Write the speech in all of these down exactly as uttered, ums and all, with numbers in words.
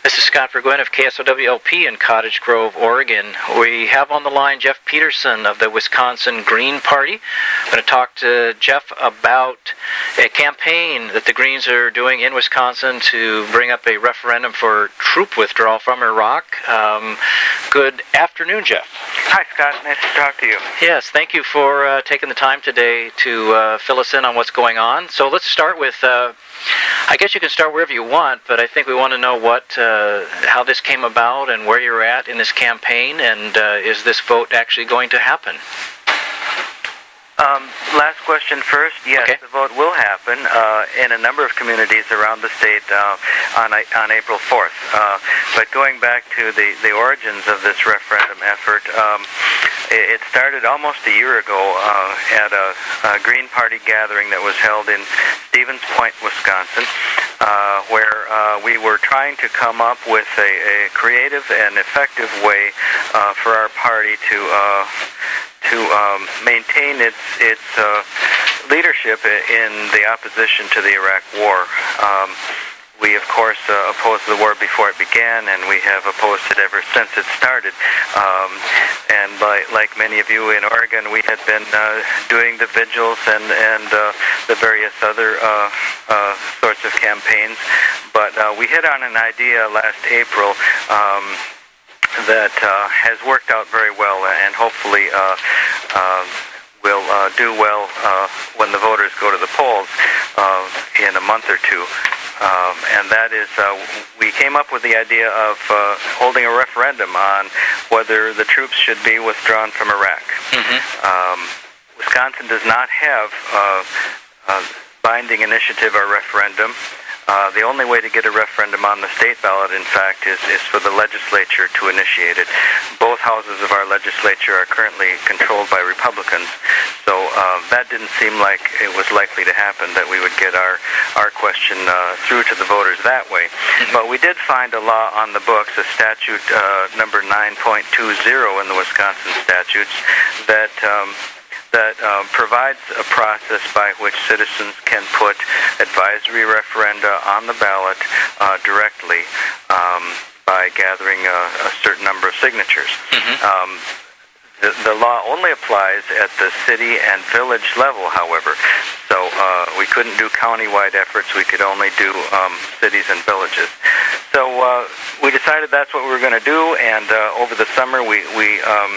This is Scott Burgoyne of K S O W L P in Cottage Grove, Oregon. We have on the line Jeff Peterson of the Wisconsin Green Party. I'm going to talk to Jeff about a campaign that the Greens are doing in Wisconsin to bring up a referendum for troop withdrawal from Iraq. Um, good afternoon, Jeff. Hi, Scott. Nice to talk to you. Yes, thank you for uh, taking the time today to uh, fill us in on what's going on. So let's start with... Uh, I guess you can start wherever you want, but I think we want to know what, uh, how this came about and where you're at in this campaign, and uh, is this vote actually going to happen? Um, last question first. Yes, okay. The vote will happen uh, in a number of communities around the state uh, on on April fourth. Uh, but going back to the, the origins of this referendum effort, um, it, it started almost a year ago uh, at a, a Green Party gathering that was held in Stevens Point, Wisconsin, uh, where uh, we were trying to come up with a, a creative and effective way uh, for our party to uh, to um, maintain its its uh, leadership in the opposition to the Iraq War. Um, we, of course, uh, opposed the war before it began, and we have opposed it ever since it started. Um, and by, like many of you in Oregon, we had been uh, doing the vigils and, and uh, the various other uh, uh, sorts of campaigns. But uh, we hit on an idea last April um, that uh, has worked out very well, and hopefully uh, uh, will uh, do well uh, when the voters go to the polls uh, in a month or two. Um, and that is, uh, we came up with the idea of uh, holding a referendum on whether the troops should be withdrawn from Iraq. Mm-hmm. Um, Wisconsin does not have uh, a binding initiative or referendum. Uh, the only way to get a referendum on the state ballot, in fact, is, is for the legislature to initiate it. Both houses of our legislature are currently controlled by Republicans, so uh, that didn't seem like it was likely to happen, that we would get our, our question uh, through to the voters that way. But we did find a law on the books, a statute uh, number nine point two zero in the Wisconsin statutes, that... Um, that um, provides a process by which citizens can put advisory referenda on the ballot uh, directly um, by gathering a, a certain number of signatures. Mm-hmm. Um, the, the law only applies at the city and village level, however. So uh, we couldn't do county-wide efforts. We could only do um, cities and villages. So uh, we decided that's what we were going to do, and uh, over the summer we... we um,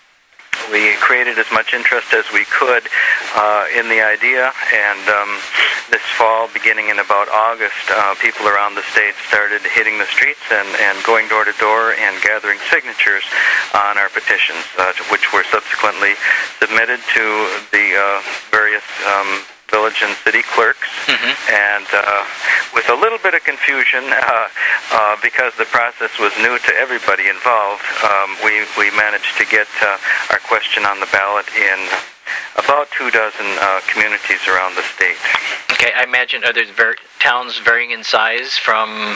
We created as much interest as we could uh, in the idea, and um, this fall, beginning in about August, uh, people around the state started hitting the streets and, and going door to door and gathering signatures on our petitions, uh, which were subsequently submitted to the uh, various um, village and city clerks, mm-hmm. and uh, with a little bit of confusion, uh, uh, because the process was new to everybody involved, um, we, we managed to get uh, our question on the ballot in about two dozen uh, communities around the state. Okay, I imagine, are there ver- towns varying in size from,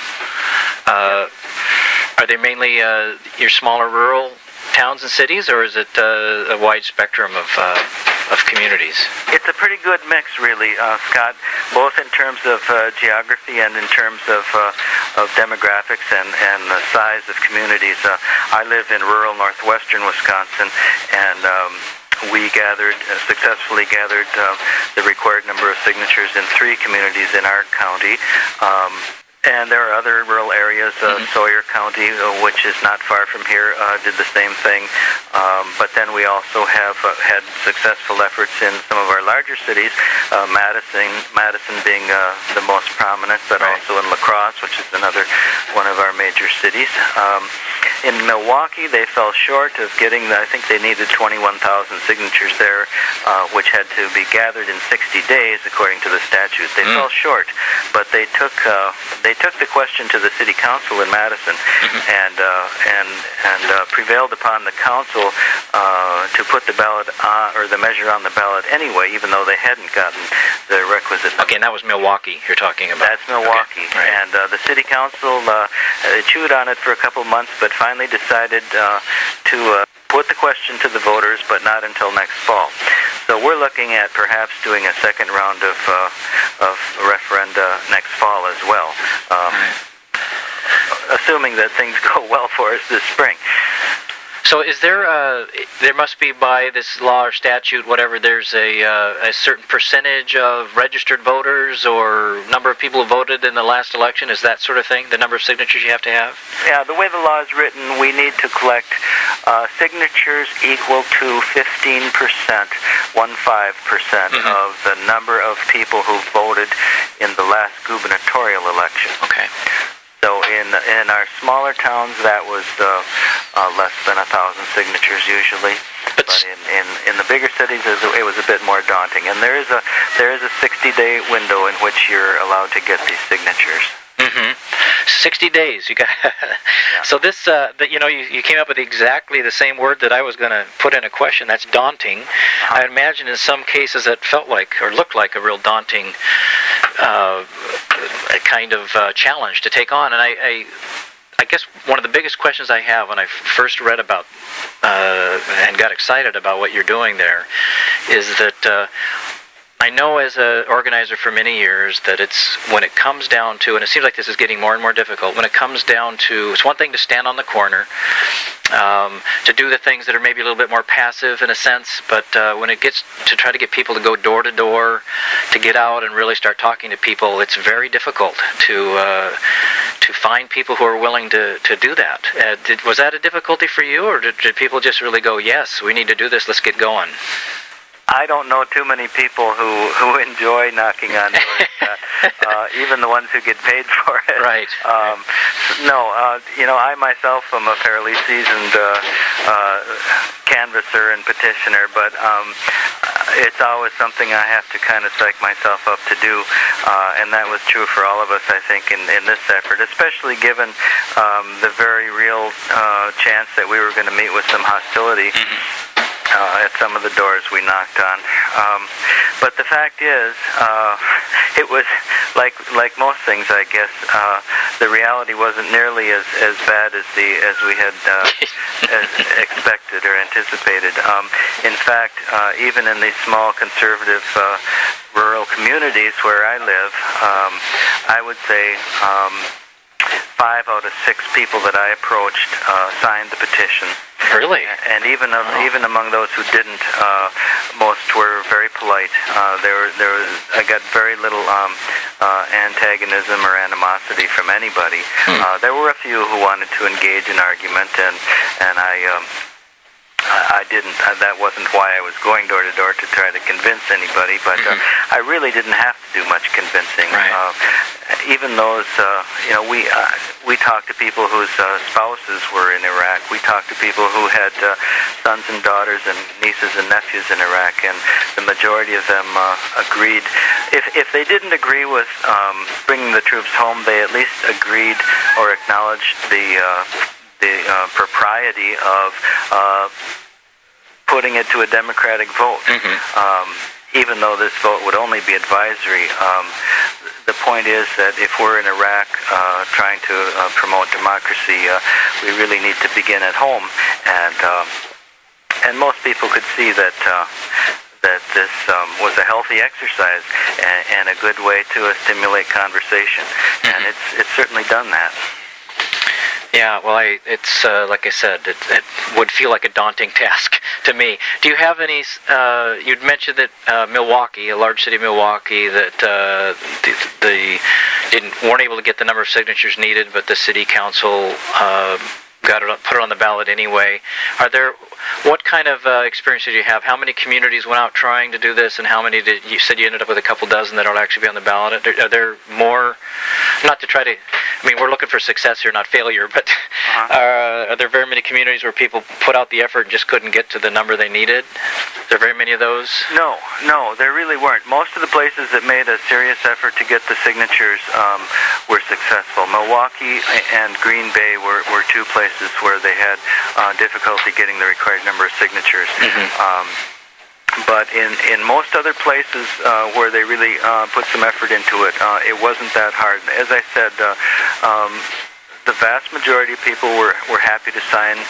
uh, are they mainly uh, your smaller rural towns and cities, or is it uh, a wide spectrum of uh, of communities? It's a pretty good mix, really, uh, Scott, both in terms of uh, geography and in terms of uh, of demographics and, and the size of communities. Uh, I live in rural northwestern Wisconsin, and um, we gathered, uh, successfully gathered uh, the required number of signatures in three communities in our county. Um, And there are other rural areas, uh, mm-hmm. Sawyer County, uh, which is not far from here, uh, did the same thing. Um, but then we also have uh, had successful efforts in some of our larger cities, uh, Madison Madison being uh, the most prominent, but right. also in La Crosse, which is another one of our major cities. Um, in Milwaukee, they fell short of getting, the, I think they needed twenty-one thousand signatures there, uh, which had to be gathered in sixty days, according to the statute. They mm. fell short, but they took... Uh, they took the question to the city council in Madison, mm-hmm. and uh, and and uh, prevailed upon the council uh, to put the ballot on, or the measure on the ballot anyway, even though they hadn't gotten the requisite. Okay, and that was Milwaukee you're talking about. That's Milwaukee, okay. Right. And uh, the city council uh, chewed on it for a couple months, but finally decided uh, to uh, put the question to the voters, but not until next fall. So we're looking at perhaps doing a second round of uh, of referenda next fall as well. Um, assuming that things go well for us this spring. So is there a, there must be by this law or statute, whatever, there's a, uh, a certain percentage of registered voters or number of people who voted in the last election? Is that sort of thing, the number of signatures you have to have? Yeah, the way the law is written, we need to collect uh, signatures equal to fifteen percent, one five percent mm-hmm. of the number of people who voted in the last gubernatorial election. Okay. So in in our smaller towns, that was uh, uh, less than a thousand signatures usually. But, but in, in, in the bigger cities, it was a bit more daunting. And there is a there is a sixty-day window in which you're allowed to get these signatures. Mm-hmm. Sixty days. You got. Yeah. So this, uh, that you know, you, you came up with exactly the same word that I was going to put in a question. That's daunting. Uh-huh. I imagine in some cases it felt like or looked like a real daunting uh, a kind of uh, challenge to take on. And I, I, I guess one of the biggest questions I have when I first read about uh, and got excited about what you're doing there is that. Uh, I know as an organizer for many years that it's when it comes down to, and it seems like this is getting more and more difficult, when it comes down to, it's one thing to stand on the corner, um, to do the things that are maybe a little bit more passive in a sense, but uh, when it gets to try to get people to go door to door, to get out and really start talking to people, it's very difficult to uh, to find people who are willing to, to do that. Uh, did, was that a difficulty for you, or did, did people just really go, yes, we need to do this, let's get going? I don't know too many people who, who enjoy knocking on doors, uh, uh, even the ones who get paid for it. Right. Um, no, uh, you know, I myself am a fairly seasoned uh, uh, canvasser and petitioner, but um, it's always something I have to kind of psych myself up to do, uh, and that was true for all of us, I think, in, in this effort, especially given um, the very real uh, chance that we were going to meet with some hostility. Mm-hmm. Uh, at some of the doors we knocked on, um, but the fact is, uh, it was like like most things, I guess. Uh, the reality wasn't nearly as, as bad as the as we had uh, as expected or anticipated. Um, in fact, uh, even in these small conservative uh, rural communities where I live, um, I would say. Um, Five out of six people that I approached uh, signed the petition. Really? And even um, oh. even among those who didn't, uh, most were very polite. Uh, there, were, there was I got very little um, uh, antagonism or animosity from anybody. Hmm. Uh, there were a few who wanted to engage in argument, and and I. Um, I didn't. Uh, that wasn't why I was going door to door to try to convince anybody. But uh, mm-hmm. I really didn't have to do much convincing. Right. Uh, even those, uh, you know, we uh, we talked to people whose uh, spouses were in Iraq. We talked to people who had uh, sons and daughters and nieces and nephews in Iraq, and the majority of them uh, agreed. If if they didn't agree with um, bringing the troops home, they at least agreed or acknowledged the. Uh, the uh, propriety of uh, putting it to a democratic vote. Mm-hmm. Um, even though this vote would only be advisory, um, the point is that if we're in Iraq uh, trying to uh, promote democracy, uh, we really need to begin at home. And uh, and most people could see that uh, that this um, was a healthy exercise and, and a good way to uh, stimulate conversation. Mm-hmm. And it's it's certainly done that. Yeah, well, I, it's uh, like I said, it, it would feel like a daunting task to me. Do you have any? Uh, you'd mentioned that uh, Milwaukee, a large city of Milwaukee, that uh, the, the didn't weren't able to get the number of signatures needed, but the city council uh, got it, put it on the ballot anyway. Are there? What kind of uh, experience did you have? How many communities went out trying to do this, and how many did you said you ended up with a couple dozen that will actually be on the ballot? Are there, are there more? Not to try to. I mean, we're looking for success here, not failure. But uh-huh. uh, are there very many communities where people put out the effort and just couldn't get to the number they needed? Are there very many of those? No, no, there really weren't. Most of the places that made a serious effort to get the signatures um, were successful. Milwaukee and Green Bay were, were two places where they had uh, difficulty getting the required number of signatures. Mm-hmm. Um, but in, in most other places uh, where they really uh, put some effort into it, uh, it wasn't that hard. As I said, uh, um, the vast majority of people were, were happy to sign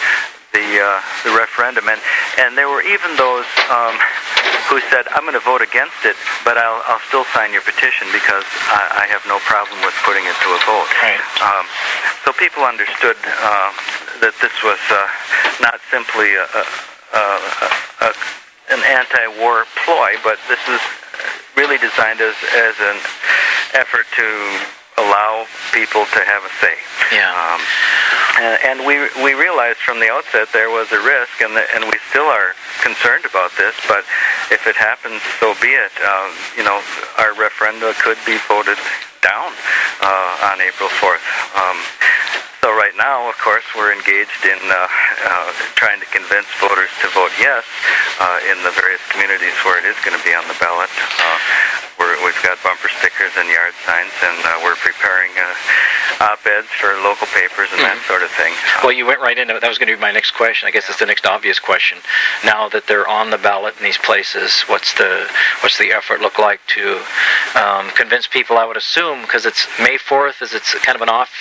the uh, the referendum, and and there were even those um, who said, "I'm going to vote against it, but I'll I'll still sign your petition because I, I have no problem with putting it to a vote." Right. Um, so people understood uh, that this was uh, not simply a, a, a, a, an anti-war ploy, but this is really designed as as an effort to allow people to have a say. Yeah. Um, and, and we we realized from the outset there was a risk, and the, and we still are concerned about this. But if it happens, so be it. Um, you know, our referenda could be voted down uh, on April fourth. Um, so right now, of course, we're engaged in uh, uh, trying to convince voters to vote yes uh, in the various communities where it is going to be on the ballot. Uh, we're, we've got bumper stickers and yard signs, and uh, we're preparing uh, op-eds for local papers and mm-hmm. that sort of thing. Well, you went right into it. That was going to be my next question. I guess it's the next obvious question. Now that they're on the ballot in these places, what's the what's the effort look like to um, convince people? I would assume, because it's May fourth, is it's kind of an off.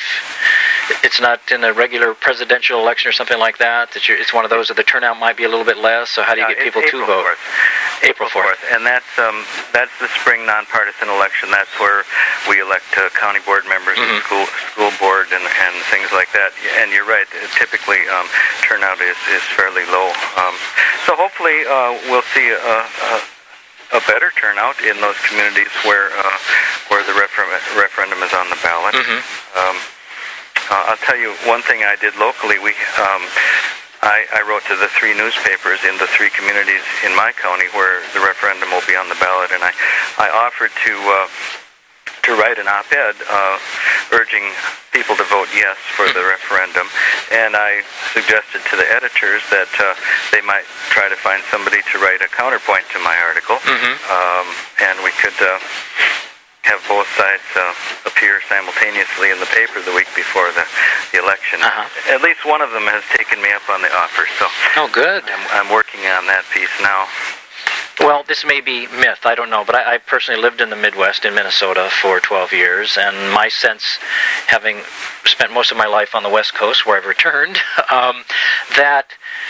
It's not in a regular presidential election or something like that. That you're, it's one of those that the turnout might be a little bit less. So how do you yeah, get people April to vote? fourth. April fourth, and that's um, that's the spring nonpartisan election. That's where we elect uh, county board members, mm-hmm. and school school board, and, and things like that. And you're right. Typically, um, turnout is, is fairly low. Um, so hopefully, uh, we'll see a, a, a better turnout in those communities where uh, where the refer- referendum is on the ballot. Mm-hmm. Um, Uh, I'll tell you one thing I did locally. We, um, I, I wrote to the three newspapers in the three communities in my county where the referendum will be on the ballot, and I, I offered to uh, to write an op-ed uh, urging people to vote yes for the referendum, and I suggested to the editors that uh, they might try to find somebody to write a counterpoint to my article, mm-hmm. um, and we could Uh, have both sides uh, appear simultaneously in the paper the week before the, the election. Uh-huh. At least one of them has taken me up on the offer, so oh, good. I'm, I'm working on that piece now. Well, this may be myth, I don't know, but I, I personally lived in the Midwest in Minnesota for twelve years, and my sense, having spent most of my life on the West Coast where I've returned, um, that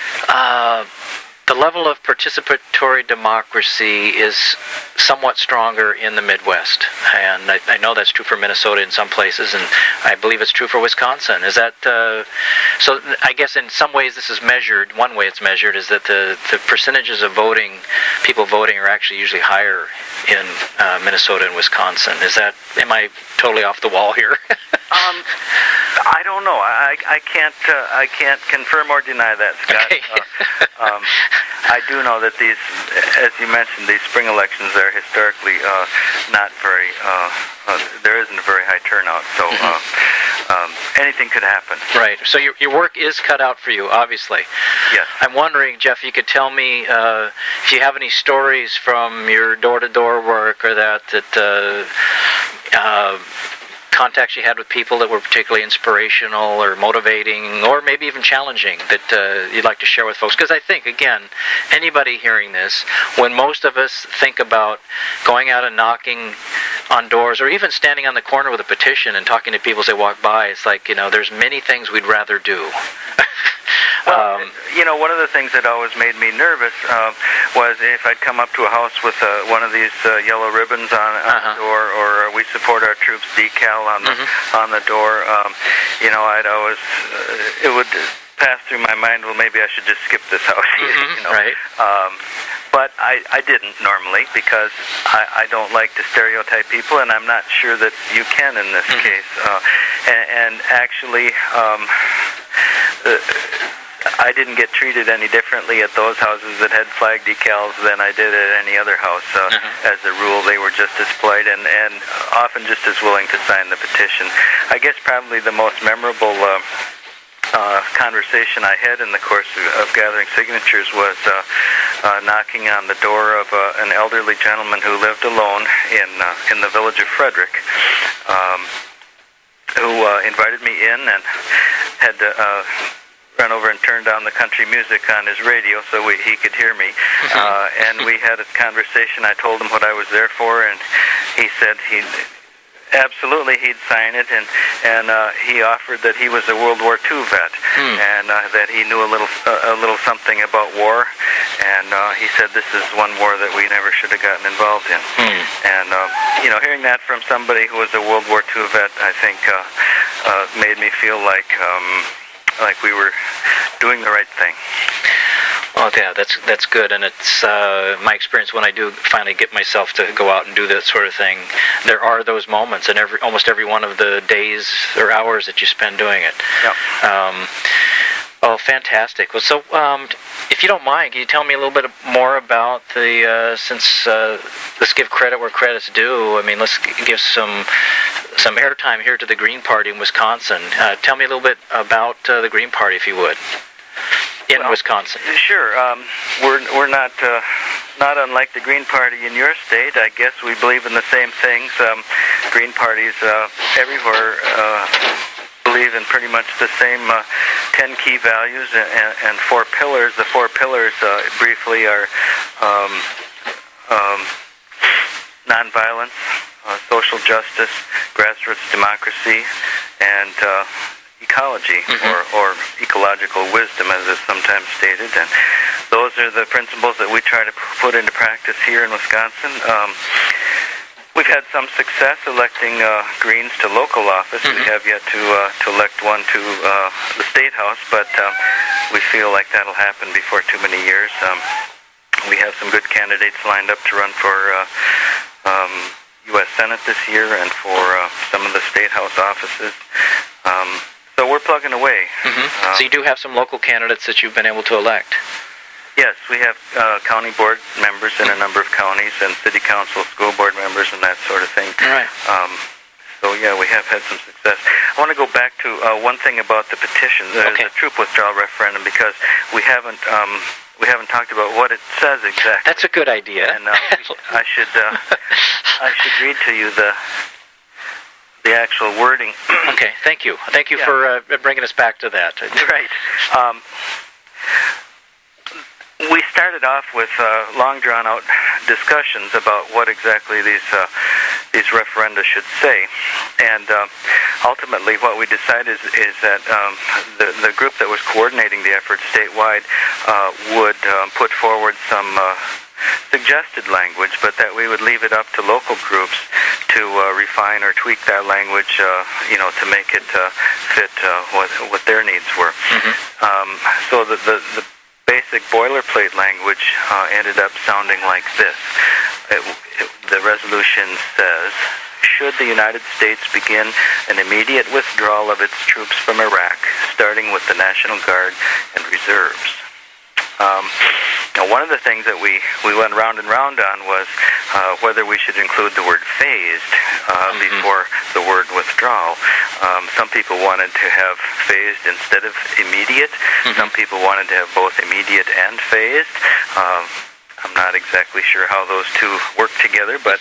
uh, the level of participatory democracy is somewhat stronger in the Midwest, and I, I know that's true for Minnesota in some places, and I believe it's true for Wisconsin. Is that uh, so? I guess in some ways this is measured. One way it's measured is that the, the percentages of voting, people voting, are actually usually higher in uh, Minnesota and Wisconsin. Is that? Am I totally off the wall here? um, I don't know. I I can't uh, I can't confirm or deny that, Scott. Okay. uh, um, I do know that these, as you mentioned, these spring elections are historically uh, not very. Uh, uh, there isn't a very high turnout, so uh, um, anything could happen. Right. So your your work is cut out for you, obviously. Yes. I'm wondering, Jeff, you could tell me uh, if you have any stories from your door-to-door work or that that. Uh, uh, contacts you had with people that were particularly inspirational or motivating or maybe even challenging that uh, you'd like to share with folks? Because I think, again, anybody hearing this, when most of us think about going out and knocking on doors or even standing on the corner with a petition and talking to people as they walk by, it's like, you know, there's many things we'd rather do. Well, um, you know, one of the things that always made me nervous uh, was if I'd come up to a house with uh, one of these uh, yellow ribbons on, on uh-huh. the door, or uh, "We support our troops" decal on the mm-hmm. on the door. Um, you know, I'd always uh, it would pass through my mind. Well, maybe I should just skip this house. Mm-hmm. you know? Right. Um, But I, I didn't normally because I, I don't like to stereotype people, and I'm not sure that you can in this mm-hmm. case. Uh, and, and actually, um, uh, I didn't get treated any differently at those houses that had flag decals than I did at any other house. Uh, mm-hmm. As a rule, they were just as polite and, and often just as willing to sign the petition. I guess probably the most memorable Uh, Uh, conversation I had in the course of, of gathering signatures was uh, uh, knocking on the door of uh, an elderly gentleman who lived alone in uh, in the village of Frederick, um, who uh, invited me in and had to uh, run over and turn down the country music on his radio so we, he could hear me. Uh, and we had a conversation. I told him what I was there for, and he said he absolutely, he'd sign it, and and uh, he offered that he was a World War Two vet, hmm. and uh, that he knew a little uh, a little something about war, and uh, he said this is one war that we never should have gotten involved in. Hmm. And uh, you know, hearing that from somebody who was a World War Two vet, I think uh, uh, made me feel like um, like we were doing the right thing. Oh yeah, that's that's good, and it's uh, my experience when I do finally get myself to go out and do that sort of thing. There are those moments, and every almost every one of the days or hours that you spend doing it. Yep. Um, oh, fantastic. Well, so um, if you don't mind, can you tell me a little bit more about the uh, since uh, let's give credit where credit's due. I mean, let's give some some airtime here to the Green Party in Wisconsin. Uh, tell me a little bit about uh, the Green Party, if you would. In well, Wisconsin. Sure. Um, we're we're not uh, not unlike the Green Party in your state. I guess we believe in the same things. Um, Green parties uh, everywhere uh, believe in pretty much the same uh, ten key values and, and, and four pillars. The four pillars, uh, briefly, are um, um, nonviolence, uh, social justice, grassroots democracy, and uh, ecology, mm-hmm. or, or ecological wisdom, as is sometimes stated. And those are the principles that we try to put into practice here in Wisconsin. Um, we've had some success electing uh, Greens to local office. Mm-hmm. We have yet to uh, to elect one to uh, the State House, but um, we feel like that'll happen before too many years. Um, we have some good candidates lined up to run for uh, um, U S Senate this year and for uh, some of the State House offices. Um, So we're plugging away. Mm-hmm. Um, so you do have some local candidates that you've been able to elect? Yes, we have uh, county board members in a number of counties, and city council, school board members, and that sort of thing. Right. Um, so yeah, we have had some success. I want to go back to uh, one thing about the petition, the, okay. the troop withdrawal referendum, because we haven't um, we haven't talked about what it says exactly. That's a good idea. And uh, I should uh, I should read to you the. the actual wording. Okay, thank you. Thank you yeah. for uh, bringing us back to that. Right. Um, we started off with uh, long, drawn-out discussions about what exactly these uh, these referenda should say, and uh, ultimately, what we decided is, is that um, the the group that was coordinating the effort statewide uh, would um, put forward some Uh, suggested language, but that we would leave it up to local groups to uh, refine or tweak that language, uh, you know, to make it uh, fit uh, what what their needs were. Mm-hmm. Um, so the, the the basic boilerplate language uh, ended up sounding like this. It, it, the resolution says, should the United States begin an immediate withdrawal of its troops from Iraq, starting with the National Guard and reserves. Um, now, one of the things that we, we went round and round on was uh, whether we should include the word phased uh, mm-hmm. before the word withdrawal. Um, some people wanted to have phased instead of immediate. Mm-hmm. Some people wanted to have both immediate and phased. Um, I'm not exactly sure how those two work together, but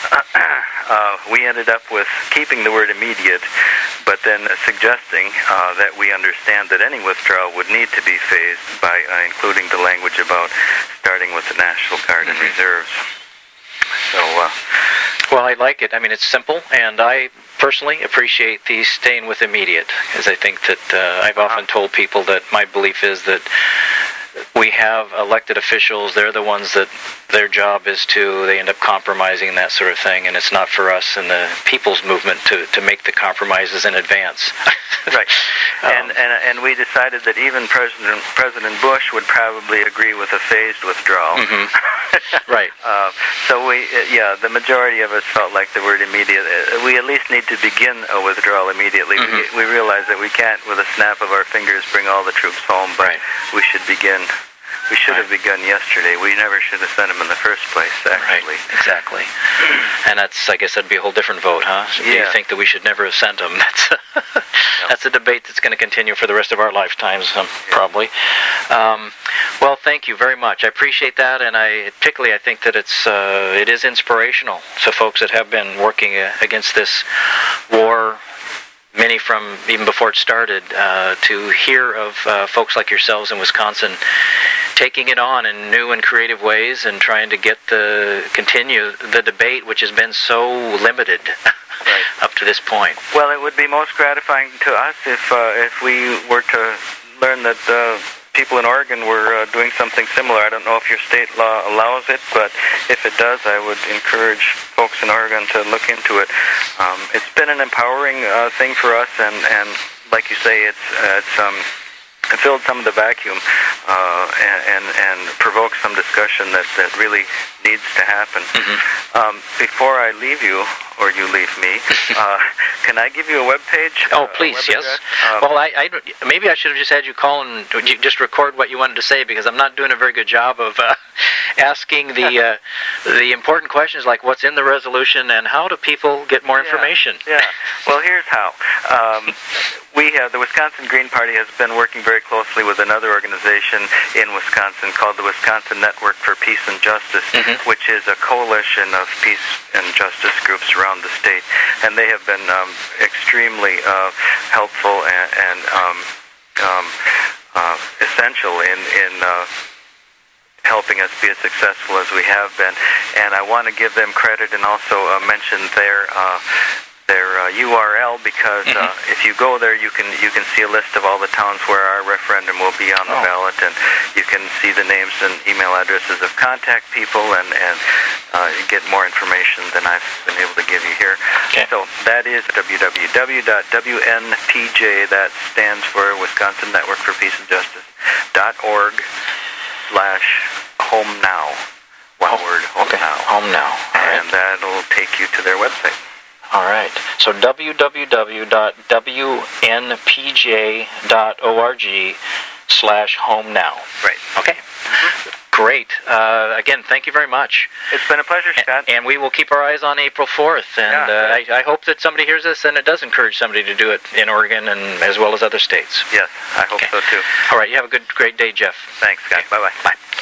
uh, we ended up with keeping the word immediate, but then uh, suggesting uh, that we understand that any withdrawal would need to be phased by uh, including the language about starting with the National Guard and reserves. So, uh, well, I like it. I mean, it's simple, and I personally appreciate the staying with immediate, because I think that uh, I've often told people that my belief is that we have elected officials. They're the ones that their job is to, they end up compromising that sort of thing, and it's not for us in the people's movement to, to make the compromises in advance. Right. um, and, and and we decided that even President President Bush would probably agree with a phased withdrawal. Mm-hmm. Right. Uh, so we, uh, yeah, the majority of us felt like the word immediate, uh, we at least need to begin a withdrawal immediately. Mm-hmm. We, we realize that we can't, with a snap of our fingers, bring all the troops home, but right. we should begin. We should have begun yesterday. We never should have sent them in the first place, actually. Right, exactly. And that's, I guess that'd be a whole different vote, huh? So yeah. Do you think that we should never have sent them? That's a, that's a debate that's going to continue for the rest of our lifetimes, um, yeah. probably. Um, well, thank you very much. I appreciate that, and I particularly I think that it's uh, it is inspirational to folks that have been working uh, against this war. Many from even before it started, uh, to hear of uh, folks like yourselves in Wisconsin taking it on in new and creative ways and trying to get the continue the debate, which has been so limited right. up to this point? Well, it would be most gratifying to us if uh, if we were to learn that uh, people in Oregon were uh, doing something similar. I don't know if your state law allows it, but if it does, I would encourage folks in Oregon to look into it. Um, it's been an empowering uh, thing for us, and, and like you say, it's uh, it's um, it filled some of the vacuum uh, and, and and provoked some discussion that, that really needs to happen. Mm-hmm. Um, before I leave you, or you leave me, uh, can I give you a web page? Oh, please, uh, yes. Uh, well, I, I maybe I should have just had you call and just record what you wanted to say, because I'm not doing a very good job of uh, asking the uh, the important questions like what's in the resolution and how do people get more information. Yeah. yeah. Well, here's how. Um, we have the Wisconsin Green Party has been working very closely with another organization in Wisconsin called the Wisconsin Network for Peace and Justice, mm-hmm. which is a coalition of peace and justice groups around the state, and they have been um, extremely uh, helpful and, and um, um, uh, essential in in uh, helping us be as successful as we have been. And I want to give them credit and also uh, mention their uh, their uh, U R L, because uh, mm-hmm. if you go there, you can you can see a list of all the towns where our referendum will be on the oh. ballot, and you can see the names and email addresses of contact people, and and uh, get more information than I've been able to give you here. Okay. So that is w w w dot w n p j, that stands for Wisconsin Network for Peace and Justice, dot org slash home now. One oh, word, home okay. now. Home now. All and right. that'll take you to their website. All right. So w w w dot w n p j dot org slash home now. Right. Okay. Mm-hmm. Great. Uh, again, thank you very much. It's been a pleasure, Scott. And, and we will keep our eyes on April fourth. And yeah, uh, I, I hope that somebody hears this and it does encourage somebody to do it in Oregon and as well as other states. Yes, I hope okay. so too. All right. You have a good, great day, Jeff. Thanks, Scott. Okay. Bye-bye. Bye.